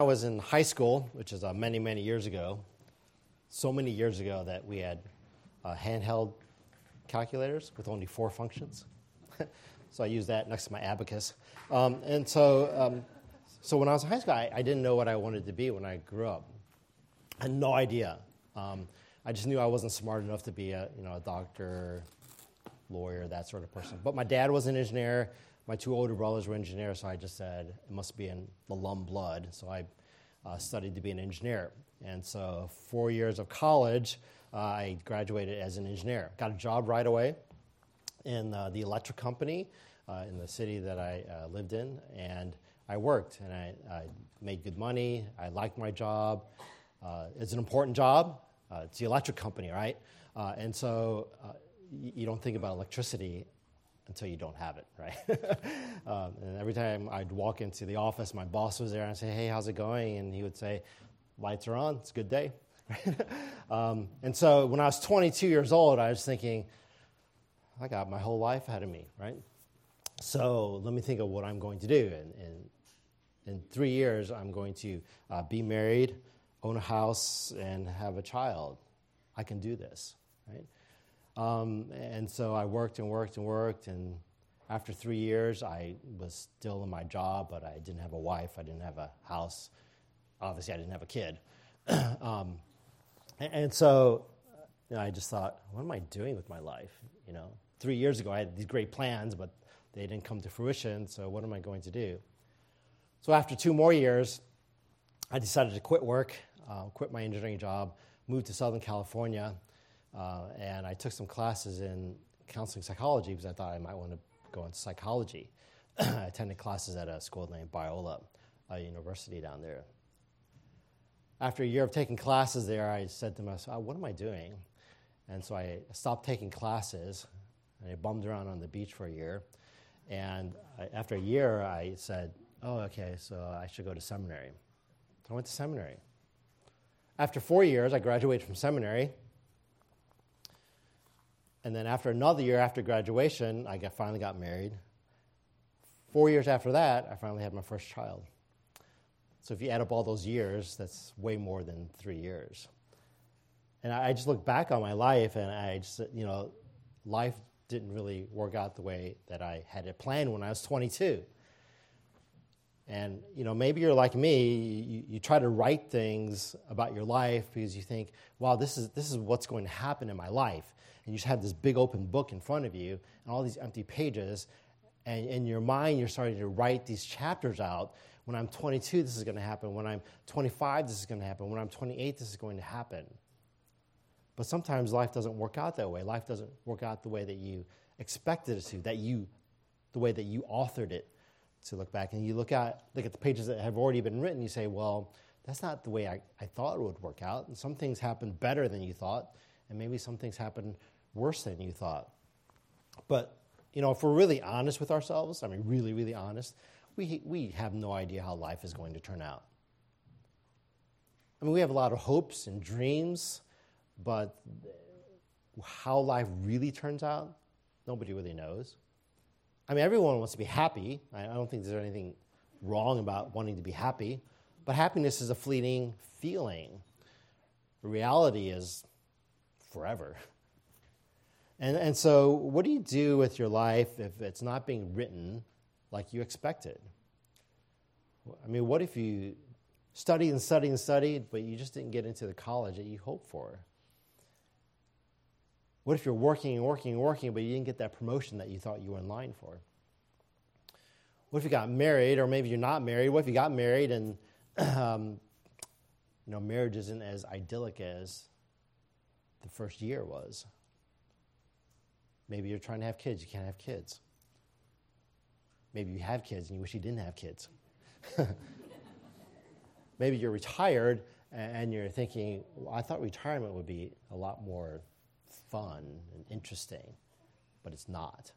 I was in high school, which is many, many years ago, so many years ago that we had handheld calculators with only 4 functions. So I used that next to my abacus. So when I was in high school, I didn't know what I wanted to be when I grew up. I had no idea. I just knew I wasn't smart enough to be a doctor, lawyer, that sort of person. But my dad was an engineer. My 2 older brothers were engineers, so I just said it must be in the Lum blood. So I studied to be an engineer. And so 4 years of college, I graduated as an engineer. Got a job right away in the electric company in the city that I lived in. And I worked, and I made good money. I liked my job. It's an important job. It's the electric company, right? And so you don't think about electricity until you don't have it, right? And every time I'd walk into the office, my boss was there, and I'd say, hey, how's it going? And he would say, lights are on, it's a good day. And so when I was 22 years old, I was thinking, I got my whole life ahead of me, right? So let me think of what I'm going to do. And in 3 years, I'm going to be married, own a house, and have a child. I can do this, right? And so I worked and worked and worked, and after 3 years, I was still in my job, but I didn't have a wife, I didn't have a house. Obviously, I didn't have a kid. And so I just thought, what am I doing with my life? 3 years ago, I had these great plans, but they didn't come to fruition, so what am I going to do? So after 2 more years, I decided to quit work, quit my engineering job, moved to Southern California, and I took some classes in counseling psychology because I thought I might want to go into psychology. I attended classes at a school named Biola, a university down there. After a year of taking classes there, I said to myself, what am I doing? And so I stopped taking classes, and I bummed around on the beach for a year. And after a year, I said, okay, so I should go to seminary. So I went to seminary. After 4 years, I graduated from seminary. And then after another year after graduation, I finally got married. 4 years after that, I finally had my first child. So if you add up all those years, that's way more than 3 years. And I just look back on my life, and I just, life didn't really work out the way that I had it planned when I was 22. And, maybe you're like me, you try to write things about your life because you think, wow, this is what's going to happen in my life. And you just have this big open book in front of you and all these empty pages. And in your mind, you're starting to write these chapters out. When I'm 22, this is going to happen. When I'm 25, this is going to happen. When I'm 28, this is going to happen. But sometimes life doesn't work out that way. Life doesn't work out the way that you expected it to, the way that you authored it to look back. And you look at the pages that have already been written, you say, well, that's not the way I thought it would work out. And some things happen better than you thought, and maybe some things happen worse than you thought. But, if we're really honest with ourselves, really, really honest, we have no idea how life is going to turn out. We have a lot of hopes and dreams, but how life really turns out, nobody really knows. Everyone wants to be happy. I don't think there's anything wrong about wanting to be happy, but happiness is a fleeting feeling. The reality is forever. And so what do you do with your life if it's not being written like you expected? What if you studied and studied and studied, but you just didn't get into the college that you hoped for? What if you're working and working and working, but you didn't get that promotion that you thought you were in line for? What if you got married, or maybe you're not married? What if you got married and marriage isn't as idyllic as the first year was? Maybe you're trying to have kids, you can't have kids. Maybe you have kids and you wish you didn't have kids. Maybe you're retired and you're thinking, well, I thought retirement would be a lot more fun and interesting, but it's not.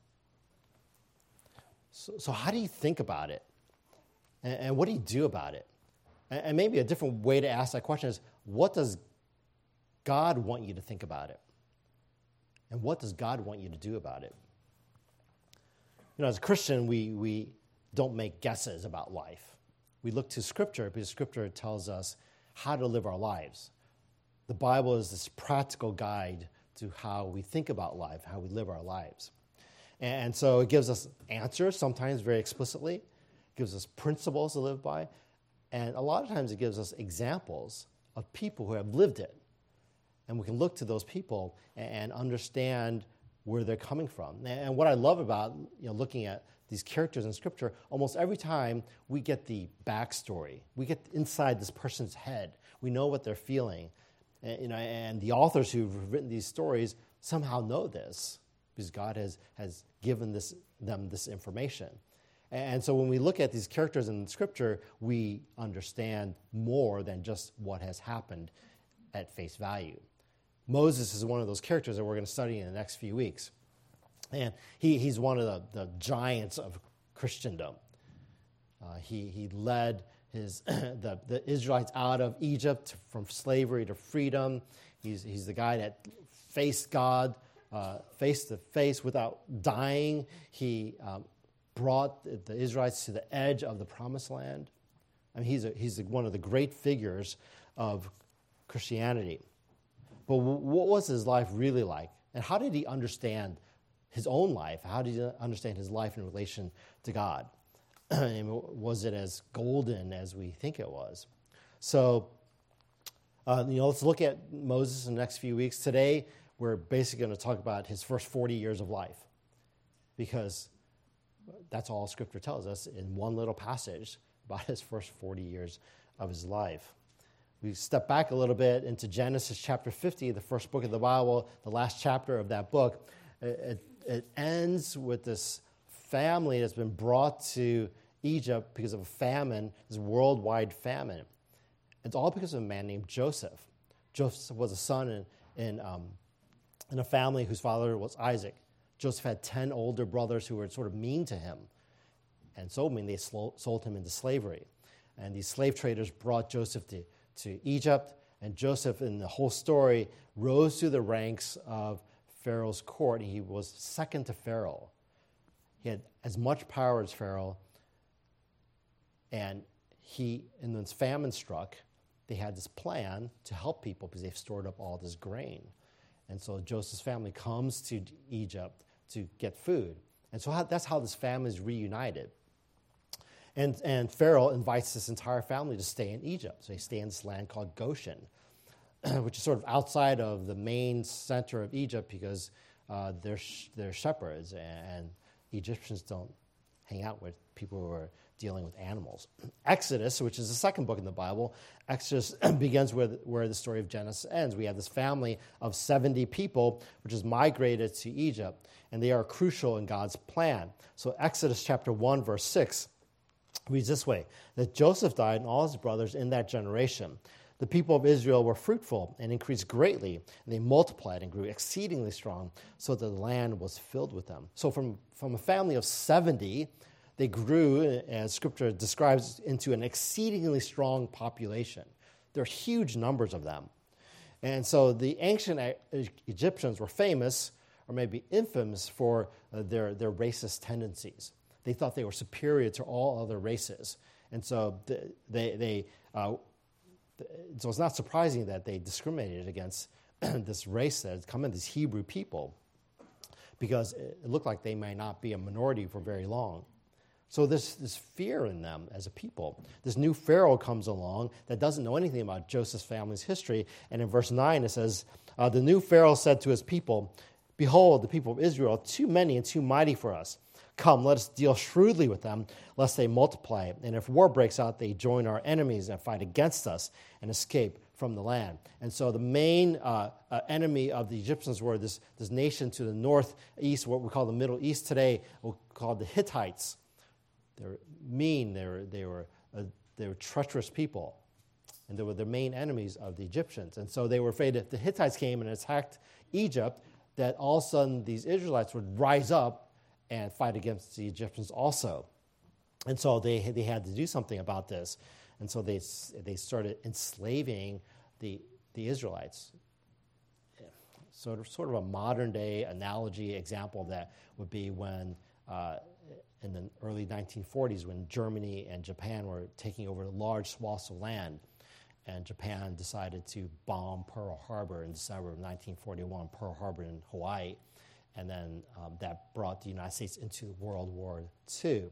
So how do you think about it? And what do you do about it? And maybe a different way to ask that question is, what does God want you to think about it? And what does God want you to do about it? As a Christian, we don't make guesses about life. we look to Scripture because Scripture tells us how to live our lives. The Bible is this practical guide to how we think about life, how we live our lives. And so it gives us answers, sometimes very explicitly. It gives us principles to live by. And a lot of times it gives us examples of people who have lived it. And we can look to those people and understand where they're coming from. And what I love about looking at these characters in Scripture, almost every time we get the backstory. We get inside this person's head. We know what they're feeling. And the authors who've written these stories somehow know this because God has given them this information. And so when we look at these characters in Scripture, we understand more than just what has happened at face value. Moses is one of those characters that we're going to study in the next few weeks. And he's one of the giants of Christendom. He led the Israelites out of Egypt from slavery to freedom. He's the guy that faced God face to face without dying. He brought the Israelites to the edge of the Promised Land. I mean, he's one of the great figures of Christianity. But what was his life really like? And how did he understand his own life? How did he understand his life in relation to God? And was it as golden as we think it was? So, let's look at Moses in the next few weeks. Today, we're basically going to talk about his first 40 years of life, because that's all Scripture tells us in one little passage about his first 40 years of his life. We step back a little bit into Genesis chapter 50, the first book of the Bible, the last chapter of that book. It ends with this family that's been brought to Egypt because of a famine, this worldwide famine. It's all because of a man named Joseph. Joseph was a son in a family whose father was Isaac. Joseph had 10 older brothers who were sort of mean to him, and so mean they sold him into slavery. And these slave traders brought Joseph to Egypt, and Joseph, in the whole story, rose through the ranks of Pharaoh's court. He was second to Pharaoh. He had as much power as Pharaoh, and when this famine struck, they had this plan to help people because they've stored up all this grain. And so Joseph's family comes to Egypt to get food. And so that's how this family is reunited. And Pharaoh invites this entire family to stay in Egypt. So they stay in this land called Goshen, which is sort of outside of the main center of Egypt because they're shepherds, and Egyptians don't hang out with people who are dealing with animals. Exodus, which is the second book in the Bible, Exodus begins where the story of Genesis ends. We have this family of 70 people, which is migrated to Egypt, and they are crucial in God's plan. So Exodus chapter 1, verse 6 reads this way, that Joseph died and all his brothers in that generation. The people of Israel were fruitful and increased greatly, and they multiplied and grew exceedingly strong, so that the land was filled with them. So from a family of 70, they grew, as Scripture describes, into an exceedingly strong population. There are huge numbers of them. And so the ancient Egyptians were famous, or maybe infamous, for their racist tendencies. They thought they were superior to all other races. And so so it's not surprising that they discriminated against this race that had come in, these Hebrew people, because it looked like they may not be a minority for very long. So there's this fear in them as a people. This new Pharaoh comes along that doesn't know anything about Joseph's family's history. And in verse 9 it says, the new Pharaoh said to his people, behold, the people of Israel are too many and too mighty for us. Come, let us deal shrewdly with them, lest they multiply. And if war breaks out, they join our enemies and fight against us and escape from the land. And so the main enemy of the Egyptians were this nation to the northeast, what we call the Middle East today, called the Hittites. They were mean, they were treacherous people, and they were the main enemies of the Egyptians. And so they were afraid if the Hittites came and attacked Egypt, that all of a sudden these Israelites would rise up and fight against the Egyptians also. And so they had to do something about this. And so they started enslaving the Israelites. Sort of a modern-day analogy example of that would be when in the early 1940s when Germany and Japan were taking over large swaths of land. And Japan decided to bomb Pearl Harbor in December of 1941, Pearl Harbor in Hawaii. And then that brought the United States into World War II.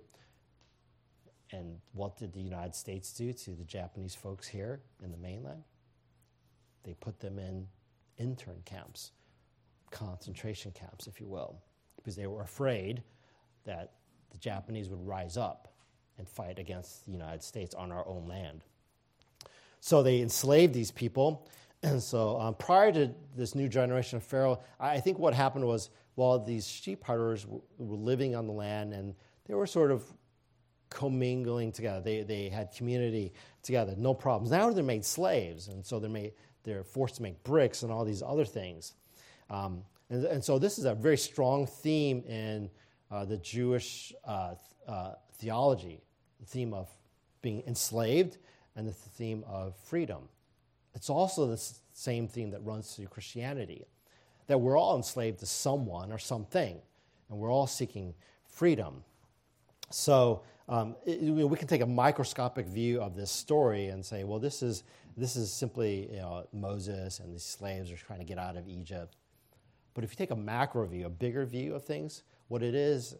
And what did the United States do to the Japanese folks here in the mainland? They put them in intern camps, concentration camps, if you will, because they were afraid that the Japanese would rise up and fight against the United States on our own land. So they enslaved these people. And so prior to this new generation of Pharaoh, I think what happened was, while these sheep herders were living on the land and they were sort of commingling together, they had community together, no problems. Now they're made slaves, and so they're forced to make bricks and all these other things. And so this is a very strong theme in the Jewish theology, the theme of being enslaved and the theme of freedom. It's also the same theme that runs through Christianity, that we're all enslaved to someone or something, and we're all seeking freedom. So we can take a microscopic view of this story and say, well, this is simply Moses and these slaves are trying to get out of Egypt. But if you take a macro view, a bigger view of things, what it is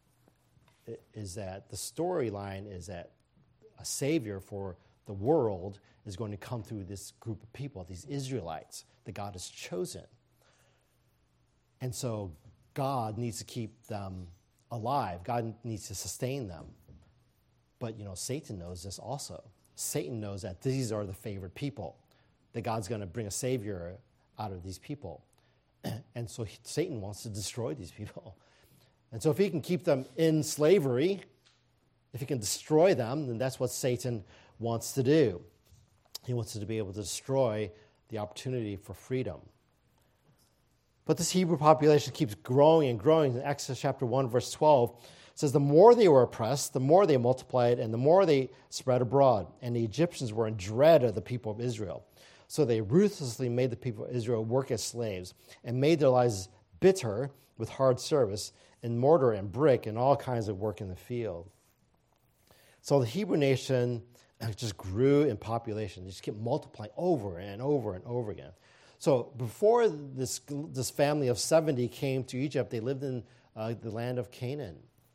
that the storyline is that a savior for the world is going to come through this group of people, these Israelites that God has chosen. And so God needs to keep them alive. God needs to sustain them. But, Satan knows this also. Satan knows that these are the favored people, that God's going to bring a savior out of these people. And so Satan wants to destroy these people. And so if he can keep them in slavery, if he can destroy them, then that's what Satan wants to do. He wants to be able to destroy the opportunity for freedom. But this Hebrew population keeps growing and growing. In Exodus chapter 1, verse 12, it says, the more they were oppressed, the more they multiplied, and the more they spread abroad. And the Egyptians were in dread of the people of Israel. So they ruthlessly made the people of Israel work as slaves and made their lives bitter with hard service in mortar and brick and all kinds of work in the field. So the Hebrew nation just grew in population. They just kept multiplying over and over and over again. So before this family of 70 came to Egypt, they lived in the land of Canaan.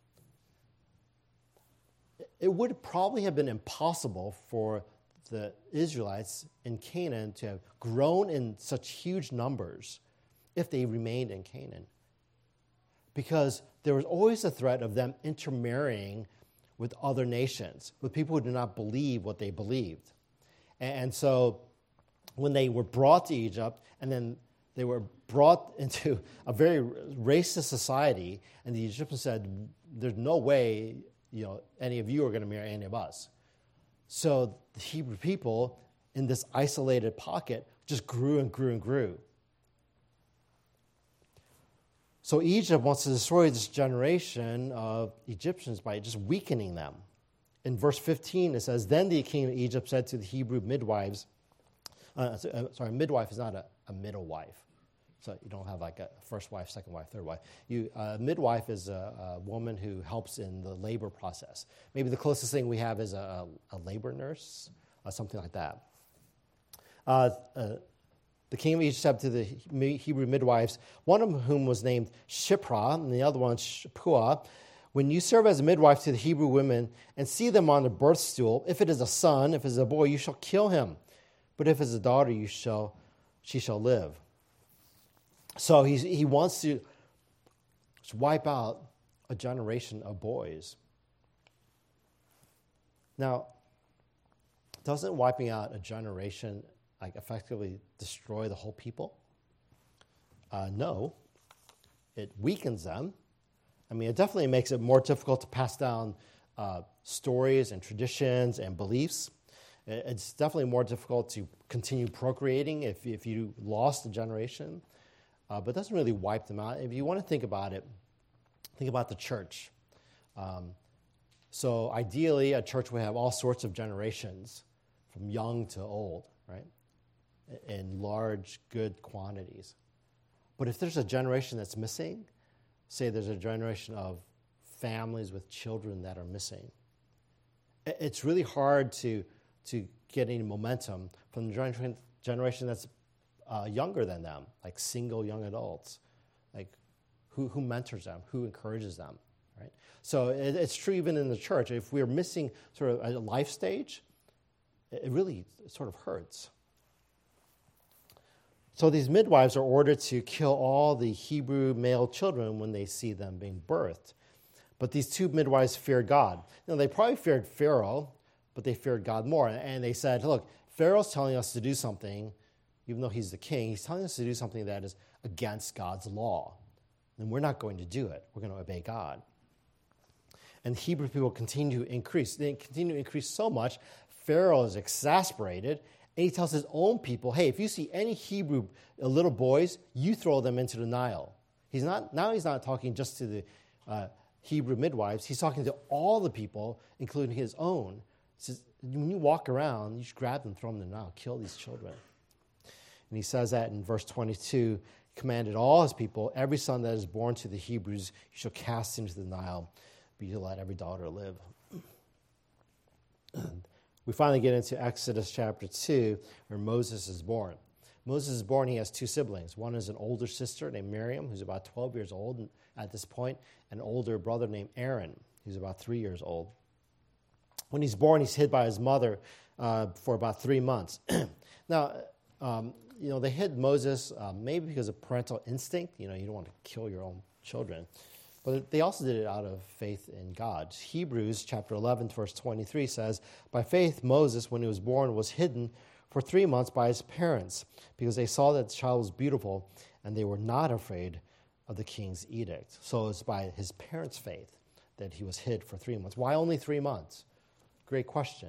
It would probably have been impossible for the Israelites in Canaan to have grown in such huge numbers if they remained in Canaan, because there was always a threat of them intermarrying with other nations, with people who did not believe what they believed. And so when they were brought to Egypt, and then they were brought into a very racist society, and the Egyptians said, there's no way any of you are going to marry any of us. So the Hebrew people in this isolated pocket just grew and grew and grew. So Egypt wants to destroy this generation of Egyptians by just weakening them. In verse 15, it says, then the king of Egypt said to the Hebrew midwives, midwife is not a middle wife. So you don't have like a first wife, second wife, third wife. Midwife is a woman who helps in the labor process. Maybe the closest thing we have is a labor nurse, something like that. The king of Egypt said to the Hebrew midwives, one of whom was named Shiphrah, and the other one Shapua, when you serve as a midwife to the Hebrew women and see them on the birth stool, if it is a son, if it is a boy, you shall kill him. But if it's a daughter, she shall live. So he wants to wipe out a generation of boys. Now, doesn't wiping out a generation effectively destroy the whole people? No. It weakens them. I mean, it definitely makes it more difficult to pass down stories and traditions and beliefs. It's definitely more difficult to continue procreating if you lost a generation. But it doesn't really wipe them out. If you want to think about it, think about the church. So ideally, a church would have all sorts of generations, from young to old, right? In large, good quantities. But if there's a generation that's missing, say there's a generation of families with children that are missing. It's really hard to get any momentum from the generation that's younger than them, like single young adults. Like, who mentors them? Who encourages them? Right? So it's true even in the church. If we're missing sort of a life stage, it really sort of hurts. So these midwives are ordered to kill all the Hebrew male children when they see them being birthed. But these two midwives feared God. They probably feared Pharaoh, but they feared God more. And they said, look, Pharaoh's telling us to do something, even though he's the king, he's telling us to do something that is against God's law. And we're not going to do it. We're going to obey God. And Hebrew people continue to increase. They continue to increase so much, Pharaoh is exasperated, and he tells his own people, hey, if you see any Hebrew little boys, you throw them into the Nile. He's not talking just to the Hebrew midwives. He's talking to all the people, including his own. He says, when you walk around, you should grab them, throw them in the Nile, kill these children. And he says that in verse 22, commanded all his people, every son that is born to the Hebrews, you shall cast into the Nile, but you let every daughter live. We finally get into Exodus chapter 2, where Moses is born. Moses is born, he has two siblings. One is an older sister named Miriam, who's about 12 years old at this point, and an older brother named Aaron, who's about 3 years old. When he's born, he's hid by his mother for about 3 months. Now, they hid Moses maybe because of parental instinct. You don't want to kill your own children. But they also did it out of faith in God. Hebrews chapter 11, verse 23 says, by faith, Moses, when he was born, was hidden for 3 months by his parents because they saw that the child was beautiful and they were not afraid of the king's edict. So it's by his parents' faith that he was hid for 3 months. Why only 3 months? Great question.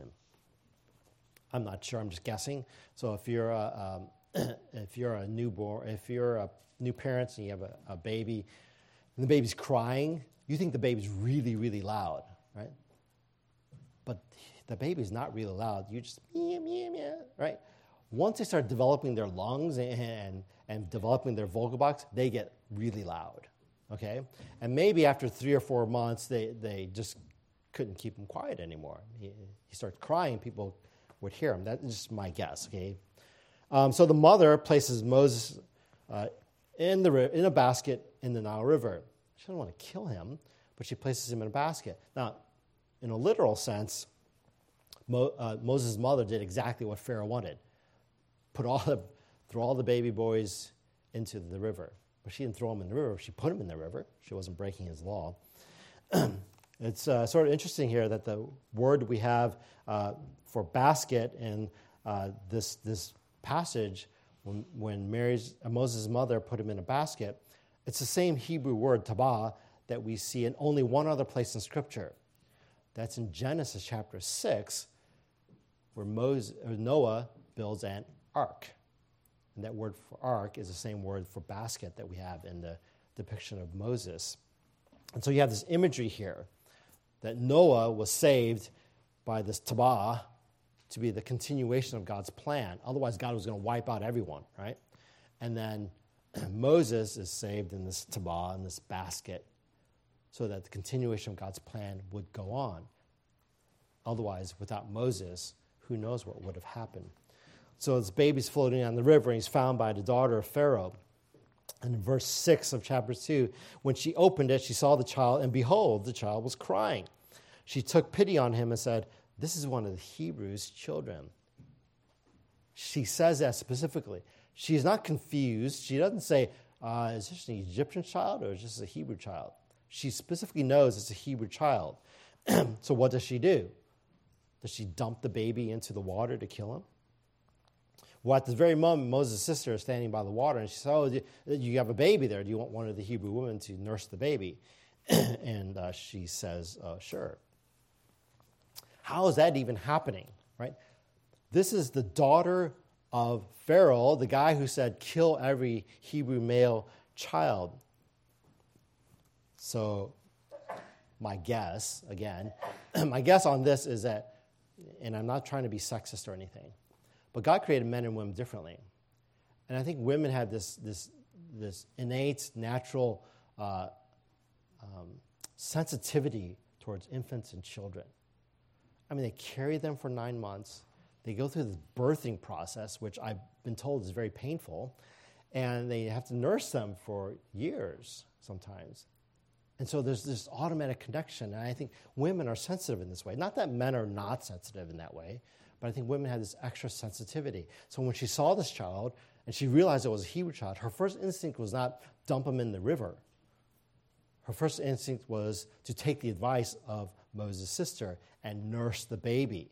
I'm not sure. I'm just guessing. So if you're a newborn, if you're a new parent and you have a baby, and the baby's crying, you think the baby's really, really loud, right? But the baby's not really loud. You just, meow, meow, meow, right? Once they start developing their lungs and developing their vocal box, they get really loud, okay? And maybe after 3 or 4 months, they just couldn't keep him quiet anymore. He starts crying, people would hear him. That's just my guess, okay? So the mother places Moses in a basket in the Nile River. She doesn't want to kill him, but she places him in a basket. Now, in a literal sense, Moses' mother did exactly what Pharaoh wanted. Throw all the baby boys into the river. But she didn't throw them in the river. She put them in the river. She wasn't breaking his law. It's sort of interesting here that the word we have for basket in this passage, when Moses' mother put him in a basket, it's the same Hebrew word, tabah, that we see in only one other place in Scripture. That's in Genesis chapter 6, where Noah builds an ark. And that word for ark is the same word for basket that we have in the depiction of Moses. And so you have this imagery here that Noah was saved by this tabah to be the continuation of God's plan. Otherwise, God was going to wipe out everyone, right? And then Moses is saved in this tabah, in this basket, so that the continuation of God's plan would go on. Otherwise, without Moses, who knows what would have happened. So this baby's floating on the river, and he's found by the daughter of Pharaoh. And in verse 6 of chapter 2, when she opened it, she saw the child, and behold, the child was crying. She took pity on him and said, this is one of the Hebrews' children. She says that specifically. She's not confused. She doesn't say, is this an Egyptian child or is this a Hebrew child? She specifically knows it's a Hebrew child. So what does she do? Does she dump the baby into the water to kill him? Well, at this very moment, Moses' sister is standing by the water, and she says, oh, you have a baby there. Do you want one of the Hebrew women to nurse the baby? And she says, sure. How is that even happening, right? This is the daughter of Pharaoh, the guy who said, kill every Hebrew male child. So my guess on this is that, and I'm not trying to be sexist or anything, but God created men and women differently. And I think women have this innate, natural sensitivity towards infants and children. I mean, they carry them for 9 months. They go through this birthing process, which I've been told is very painful, and they have to nurse them for years sometimes. And so there's this automatic connection, and I think women are sensitive in this way. Not that men are not sensitive in that way, but I think women have this extra sensitivity. So when she saw this child, and she realized it was a Hebrew child, her first instinct was not dump him in the river. Her first instinct was to take the advice of Moses' sister and nurse the baby.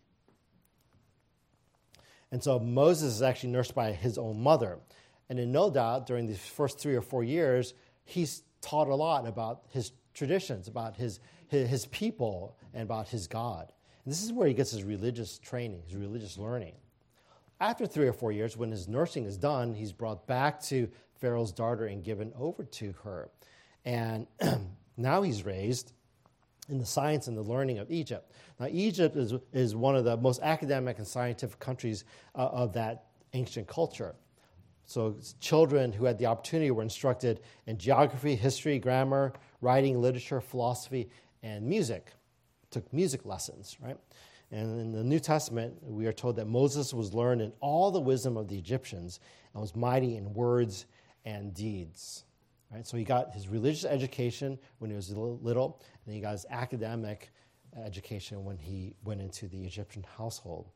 And so Moses is actually nursed by his own mother. And in no doubt, during these first 3 or 4 years, he's taught a lot about his traditions, about his people, and about his God. And this is where he gets his religious training, his religious learning. After 3 or 4 years, when his nursing is done, he's brought back to Pharaoh's daughter and given over to her. And now he's raised in the science and the learning of Egypt. Now, Egypt is one of the most academic and scientific countries of that ancient culture. So children who had the opportunity were instructed in geography, history, grammar, writing, literature, philosophy, and music. Took music lessons, right? And in the New Testament, we are told that Moses was learned in all the wisdom of the Egyptians and was mighty in words and deeds. Right? So he got his religious education when he was little, and he got his academic education when he went into the Egyptian household.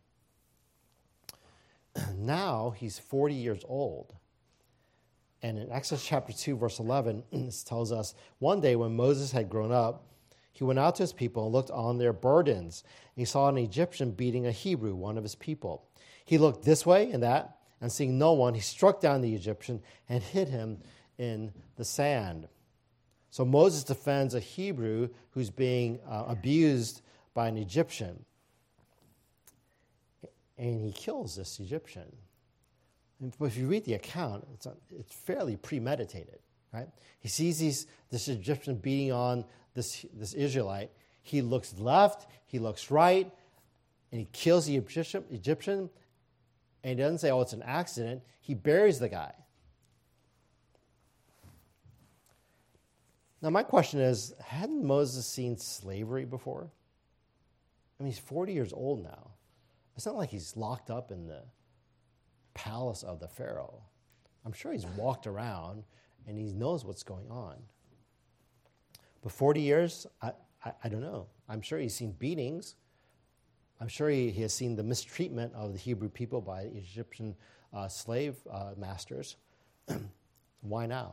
Now he's 40 years old. And in Exodus chapter 2, verse 11, this tells us, one day when Moses had grown up, he went out to his people and looked on their burdens. And he saw an Egyptian beating a Hebrew, one of his people. He looked this way and that, and seeing no one, he struck down the Egyptian and hid him in the sand. So Moses defends a Hebrew who's being abused by an Egyptian. And he kills this Egyptian. But if you read the account, it's fairly premeditated, right? He sees this Egyptian beating on this Israelite. He looks left, he looks right, and he kills the Egyptian. And he doesn't say, oh, it's an accident. He buries the guy. Now, my question is, hadn't Moses seen slavery before? I mean, he's 40 years old now. It's not like he's locked up in the palace of the Pharaoh. I'm sure he's walked around and he knows what's going on. But 40 years, I don't know. I'm sure he's seen beatings. I'm sure he has seen the mistreatment of the Hebrew people by Egyptian slave masters. Why now?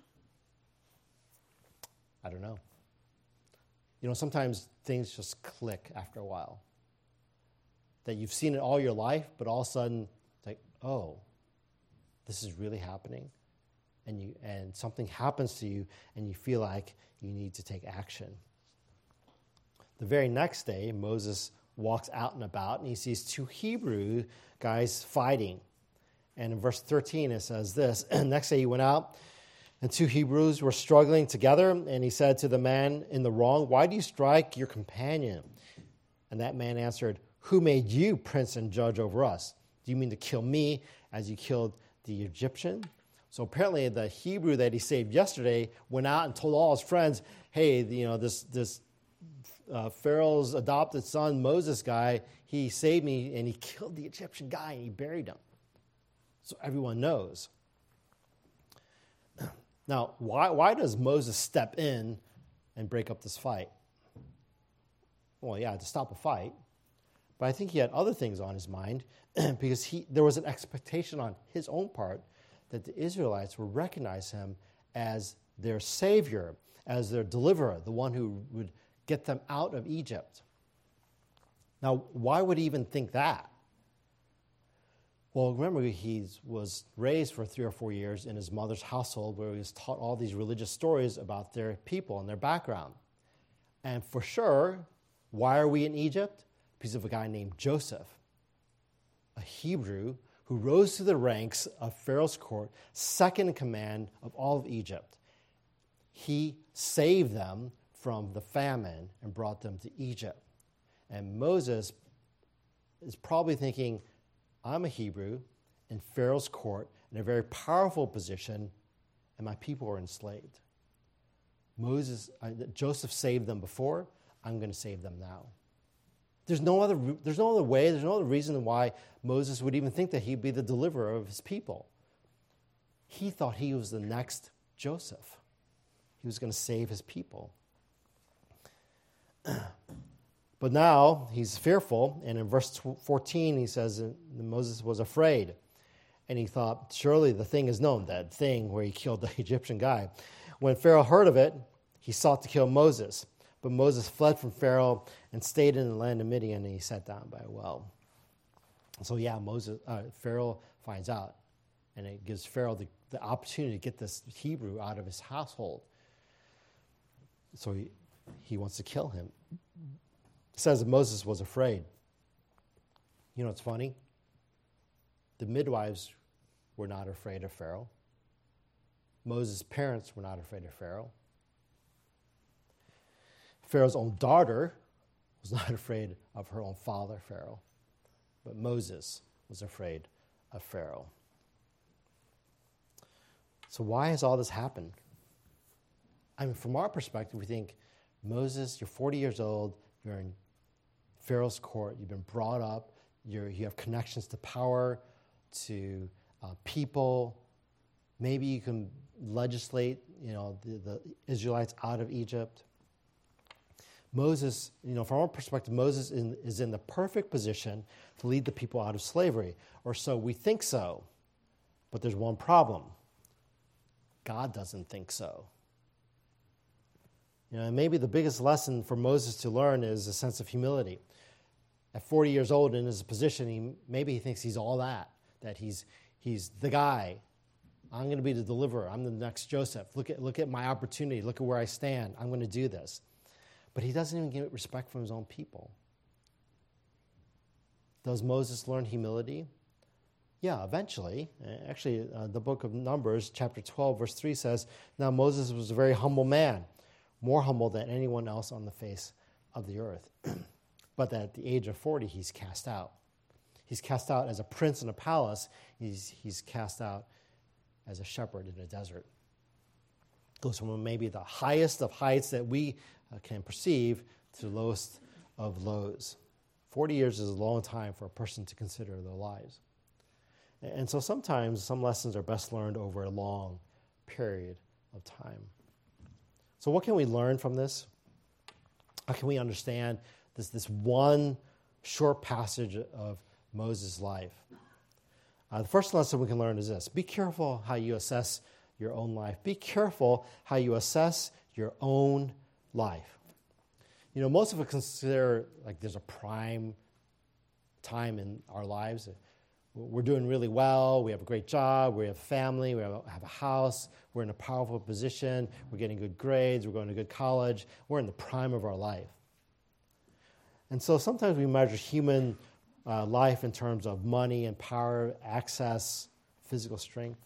I don't know. You know, sometimes things just click after a while. That you've seen it all your life, but all of a sudden, it's like, oh, this is really happening. And something happens to you, and you feel like you need to take action. The very next day, Moses walks out and about, and he sees 2 Hebrew guys fighting. And in verse 13, it says this, next day he went out, and 2 Hebrews were struggling together, and he said to the man in the wrong, why do you strike your companion? And that man answered, who made you prince and judge over us? Do you mean to kill me as you killed the Egyptian? So apparently the Hebrew that he saved yesterday went out and told all his friends, hey, this Pharaoh's adopted son, Moses guy, he saved me and he killed the Egyptian guy and he buried him. So everyone knows. Now, why does Moses step in and break up this fight? Well, yeah, to stop a fight. But I think he had other things on his mind because there was an expectation on his own part that the Israelites would recognize him as their savior, as their deliverer, the one who would get them out of Egypt. Now, why would he even think that? Well, remember, he was raised for 3 or 4 years in his mother's household where he was taught all these religious stories about their people and their background. And for sure, why are we in Egypt? Because of a guy named Joseph, a Hebrew who rose to the ranks of Pharaoh's court, second in command of all of Egypt. He saved them from the famine and brought them to Egypt. And Moses is probably thinking, I'm a Hebrew in Pharaoh's court in a very powerful position, and my people are enslaved. Joseph saved them before, I'm going to save them now. There's no other way, there's no other reason why Moses would even think that he'd be the deliverer of his people. He thought he was the next Joseph. He was going to save his people. But now he's fearful, and in verse 14 he says Moses was afraid. And he thought, surely the thing is known, that thing where he killed the Egyptian guy. When Pharaoh heard of it, he sought to kill Moses. But Moses fled from Pharaoh and stayed in the land of Midian, and he sat down by a well. So Pharaoh finds out, and it gives Pharaoh the opportunity to get this Hebrew out of his household. So he wants to kill him. It says that Moses was afraid. You know what's funny? The midwives were not afraid of Pharaoh. Moses' parents were not afraid of Pharaoh. Pharaoh's own daughter was not afraid of her own father, Pharaoh. But Moses was afraid of Pharaoh. So why has all this happened? I mean, from our perspective, we think, Moses, you're 40 years old, you're in Pharaoh's court, you've been brought up, you have connections to power, to people. Maybe you can legislate, the Israelites out of Egypt. Moses, from our perspective, Moses is in the perfect position to lead the people out of slavery, or so we think so. But there's one problem. God doesn't think so. Maybe the biggest lesson for Moses to learn is a sense of humility. At 40 years old in his position, maybe he thinks he's all that he's the guy. I'm going to be the deliverer. I'm the next Joseph. Look at my opportunity. Look at where I stand. I'm going to do this. But he doesn't even get respect from his own people. Does Moses learn humility? Yeah, eventually. Actually, the book of Numbers, chapter 12, verse 3 says, now Moses was a very humble man, more humble than anyone else on the face of the earth. But that at the age of 40, he's cast out. He's cast out as a prince in a palace. He's cast out as a shepherd in a desert. Goes from maybe the highest of heights that we can perceive to the lowest of lows. 40 years is a long time for a person to consider their lives. And so sometimes some lessons are best learned over a long period of time. So what can we learn from this? How can we understand this one short passage of Moses' life? The first lesson we can learn is this. Be careful how you assess your own life. Be careful how you assess your own life. Most of us consider like there's a prime time in our lives. We're doing really well. We have a great job. We have a family. We have a house. We're in a powerful position. We're getting good grades. We're going to good college. We're in the prime of our life. And so sometimes we measure human life in terms of money and power, access, physical strength.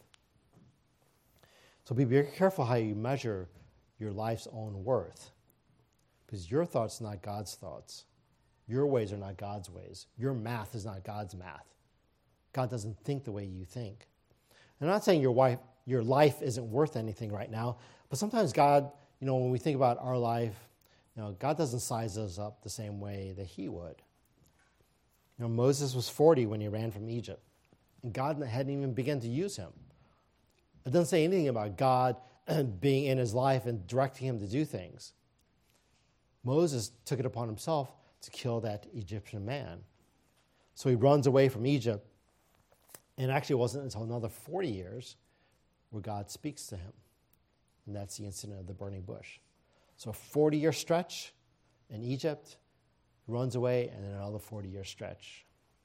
So be very careful how you measure your life's own worth. Because your thoughts are not God's thoughts. Your ways are not God's ways. Your math is not God's math. God doesn't think the way you think. And I'm not saying your life isn't worth anything right now, but sometimes God, when we think about our life, God doesn't size us up the same way that he would. Moses was 40 when he ran from Egypt, and God hadn't even begun to use him. It doesn't say anything about God being in his life and directing him to do things. Moses took it upon himself to kill that Egyptian man. So he runs away from Egypt, and actually it wasn't until another 40 years where God speaks to him. And that's the incident of the burning bush. So a 40-year stretch in Egypt, runs away, and then another 40-year stretch.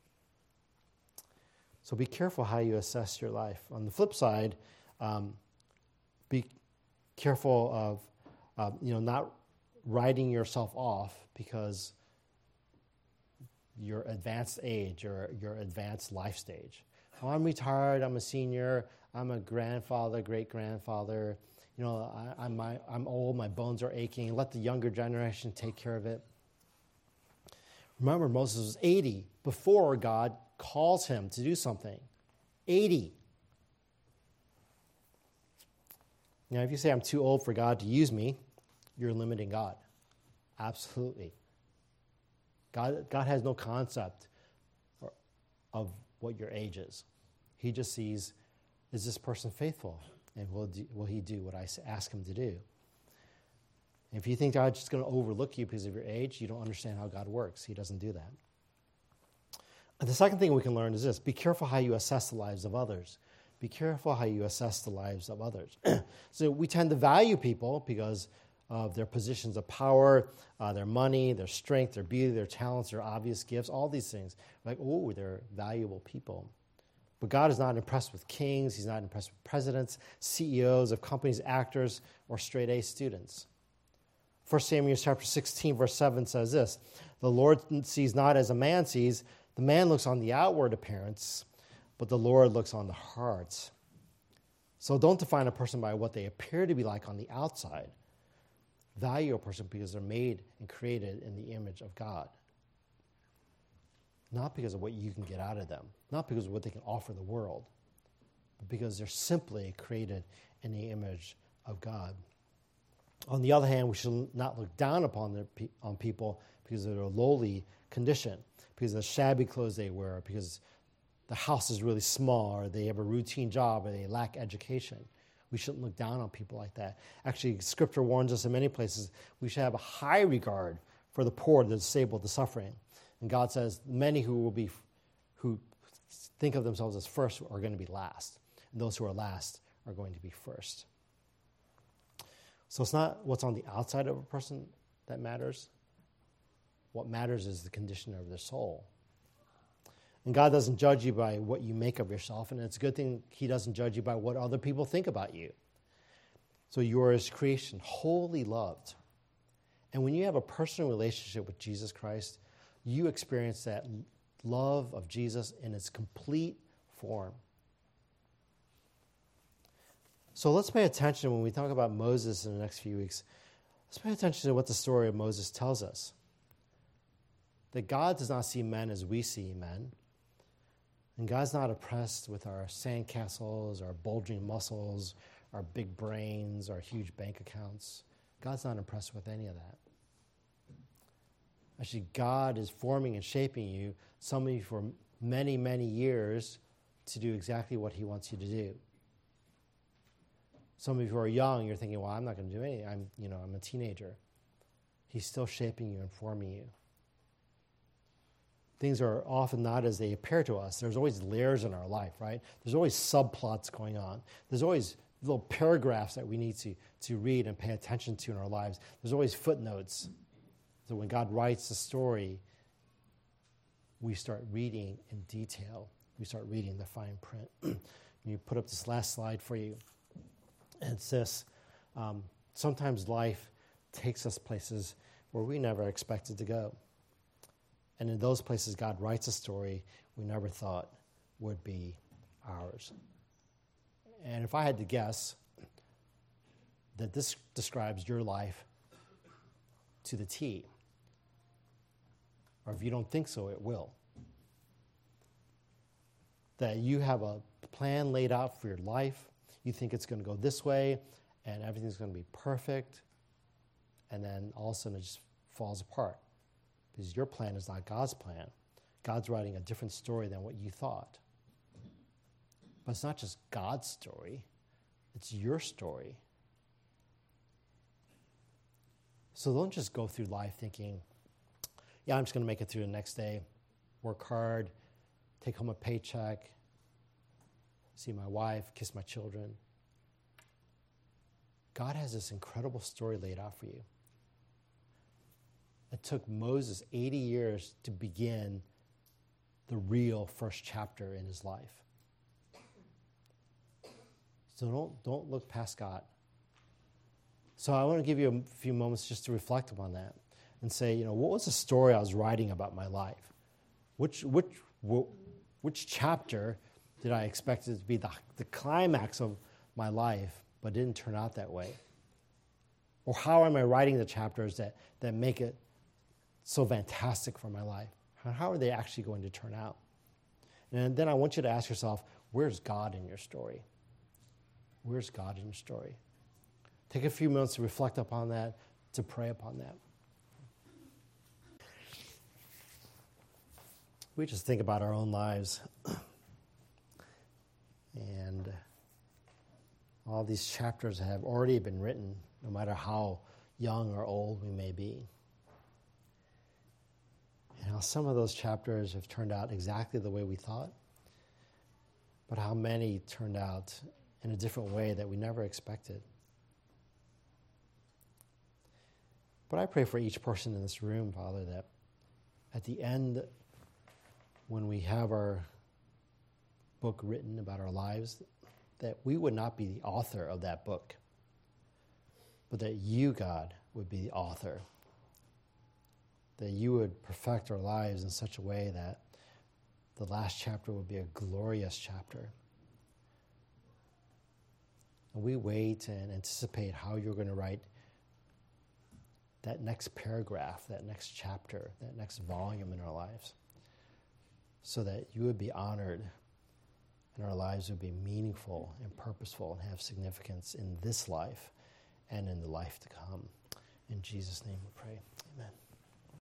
So be careful how you assess your life. On the flip side, be careful of not writing yourself off because your advanced age or your advanced life stage. Oh, I'm retired, I'm a senior, I'm a grandfather, great-grandfather. I'm old, my bones are aching. Let the younger generation take care of it. Remember, Moses was 80 before God calls him to do something. 80. If you say I'm too old for God to use me, you're limiting God. Absolutely. God has no concept of what your age is. He just sees, is this person faithful? And will he do what I ask him to do? If you think God's just going to overlook you because of your age, you don't understand how God works. He doesn't do that. And the second thing we can learn is this: be careful how you assess the lives of others. Be careful how you assess the lives of others. So we tend to value people because of their positions of power, their money, their strength, their beauty, their talents, their obvious gifts, all these things. Like, oh, they're valuable people. But God is not impressed with kings. He's not impressed with presidents, CEOs of companies, actors, or straight-A students. 1 Samuel chapter 16, verse 7 says this: the Lord sees not as a man sees. The man looks on the outward appearance, but the Lord looks on the hearts. So don't define a person by what they appear to be like on the outside. Value a person because they're made and created in the image of God. Not because of what you can get out of them, not because of what they can offer the world, but because they're simply created in the image of God. On the other hand, we should not look down upon people because of their lowly condition, because of the shabby clothes they wear, because the house is really small, or they have a routine job, or they lack education. We shouldn't look down on people like that. Actually, Scripture warns us in many places we should have a high regard for the poor, the disabled, the suffering. And God says many who think of themselves as first are going to be last, and those who are last are going to be first. So it's not what's on the outside of a person that matters. What matters is the condition of their soul. And God doesn't judge you by what you make of yourself, and it's a good thing he doesn't judge you by what other people think about you. So you are his creation, wholly loved. And when you have a personal relationship with Jesus Christ, you experience that love of Jesus in its complete form. So let's pay attention when we talk about Moses in the next few weeks. Let's pay attention to what the story of Moses tells us. That God does not see men as we see men. And God's not impressed with our sandcastles, our bulging muscles, our big brains, our huge bank accounts. God's not impressed with any of that. Actually, God is forming and shaping you, some of you for many, many years, to do exactly what he wants you to do. Some of you who are young, you're thinking, well, I'm not going to do anything. I'm a teenager. He's still shaping you and forming you. Things are often not as they appear to us. There's always layers in our life, right? There's always subplots going on. There's always little paragraphs that we need to read and pay attention to in our lives. There's always footnotes. So when God writes a story, we start reading in detail. We start reading the fine print. You put up this last slide for you. And it's this: sometimes life takes us places where we never expected to go. And in those places, God writes a story we never thought would be ours. And if I had to guess that this describes your life to the T, or if you don't think so, it will. That you have a plan laid out for your life. You think it's going to go this way, and everything's going to be perfect, and then all of a sudden it just falls apart. Because your plan is not God's plan. God's writing a different story than what you thought. But it's not just God's story. It's your story. So don't just go through life thinking, yeah, I'm just going to make it through the next day, work hard, take home a paycheck, see my wife, kiss my children. God has this incredible story laid out for you. It took Moses 80 years to begin the real first chapter in his life. So don't look past God. So I want to give you a few moments just to reflect upon that and say, what was the story I was writing about my life? Which chapter did I expect it to be the climax of my life, but didn't turn out that way? Or how am I writing the chapters that make it so fantastic for my life? How are they actually going to turn out? And then I want you to ask yourself, where's God in your story? Where's God in your story? Take a few minutes to reflect upon that. to pray upon that. We just think about our own lives and all these chapters have already been written, no matter how young or old we may be. And how some of those chapters have turned out exactly the way we thought, but how many turned out in a different way that we never expected. But I pray for each person in this room, Father, that at the end, when we have our book written about our lives, that we would not be the author of that book, but that you, God, would be the author. That you would perfect our lives in such a way that the last chapter would be a glorious chapter. And we wait and anticipate how you're going to write that next paragraph, that next chapter, that next volume in our lives, so that you would be honored and our lives would be meaningful and purposeful and have significance in this life and in the life to come. In Jesus' name we pray. Amen.